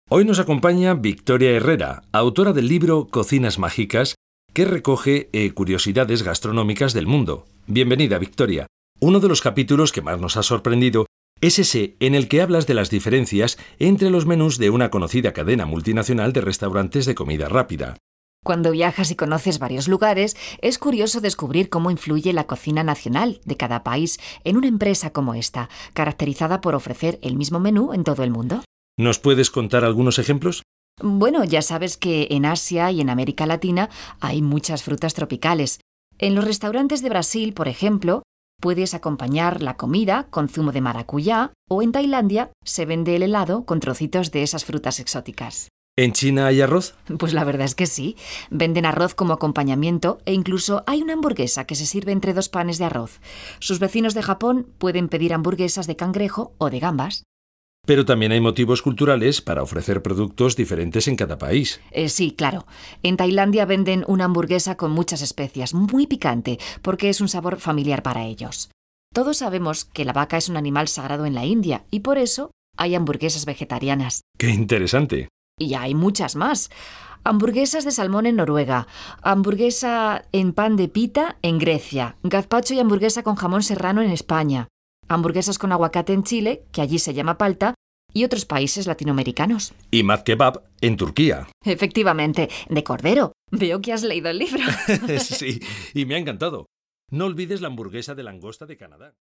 Hoy nos acompaña Victoria Herrera, autora del libro Cocinas Mágicas, que recoge curiosidades gastronómicas del mundo. Bienvenida, Victoria. Uno de los capítulos que más nos ha sorprendido es ese en el que hablas de las diferencias entre los menús de una conocida cadena multinacional de restaurantes de comida rápida. Cuando viajas y conoces varios lugares, es curioso descubrir cómo influye la cocina nacional de cada país en una empresa como esta, caracterizada por ofrecer el mismo menú en todo el mundo. ¿Nos puedes contar algunos ejemplos? Bueno, ya sabes que en Asia y en América Latina hay muchas frutas tropicales. En los restaurantes de Brasil, por ejemplo, puedes acompañar la comida con zumo de maracuyá, o en Tailandia se vende el helado con trocitos de esas frutas exóticas. ¿En China hay arroz? Pues la verdad es que sí. Venden arroz como acompañamiento e incluso hay una hamburguesa que se sirve entre dos panes de arroz. Sus vecinos de Japón pueden pedir hamburguesas de cangrejo o de gambas. Pero también hay motivos culturales para ofrecer productos diferentes en cada país. Sí, claro. En Tailandia venden una hamburguesa con muchas especias, muy picante, porque es un sabor familiar para ellos. Todos sabemos que la vaca es un animal sagrado en la India y por eso hay hamburguesas vegetarianas. ¡Qué interesante! Y hay muchas más. Hamburguesas de salmón en Noruega, hamburguesa en pan de pita en Grecia, gazpacho y hamburguesa con jamón serrano en España, hamburguesas con aguacate en Chile, que allí se llama palta, y otros países latinoamericanos. Y maz kebab en Turquía. Efectivamente, de cordero. Veo que has leído el libro. Sí, y me ha encantado. No olvides la hamburguesa de langosta de Canadá.